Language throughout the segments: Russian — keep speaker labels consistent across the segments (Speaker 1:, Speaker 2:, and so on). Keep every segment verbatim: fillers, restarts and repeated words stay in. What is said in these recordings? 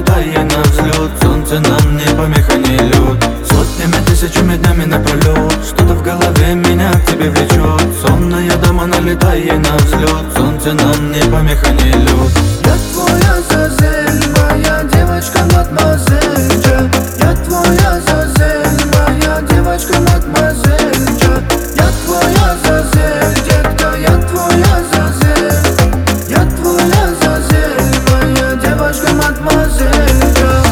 Speaker 1: налетай на взлет. Солнце нам не помеха, не лед. Сотнями, тысячами днями напролет. Что-то в голове меня к тебе влечет. Сонная дама, налетай на взлет. Солнце нам не помеха, не лед.
Speaker 2: Я твоя Азазель, моя девочка мадемуазель Джа. Я твоя Азазель, моя девочка мадемуазель Джа. Я твоя Азазель, детка, я твоя Азазель. Я твоя Азазель, моя девочка мадемуазель Джа.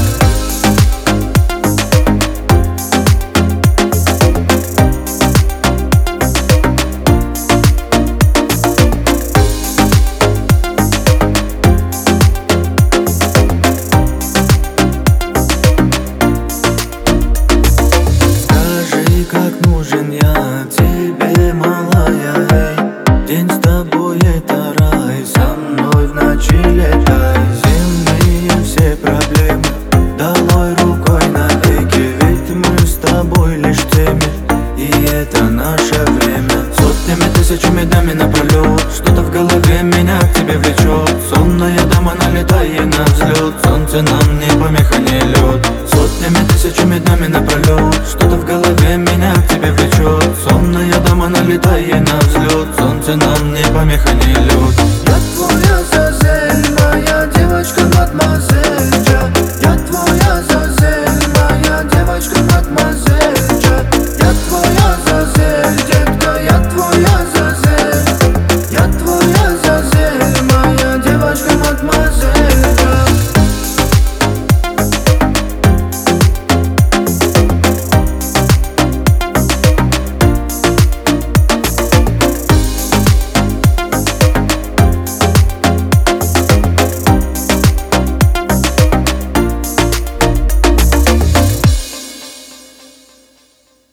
Speaker 1: Как нужен я тебе, малая, эй. День с тобой это рай, со мной в ночи летай. Земные все проблемы долой рукой навеки. Ведь мы с тобой лишь теми, и это наше время. Сотнями, тысячами днями напролет. Что-то в голове меня к тебе влечет. Сонная дама, налетай на взлет. Солнце нам не помеха, не лед. Сотнями, тысячами днями напролет. Что-то в голове меня к тебе влечет. Сонная дама, налетай на взлет. Солнце нам не помеха, не лед.
Speaker 2: Я твоя Азазель, моя девочка мадемуазель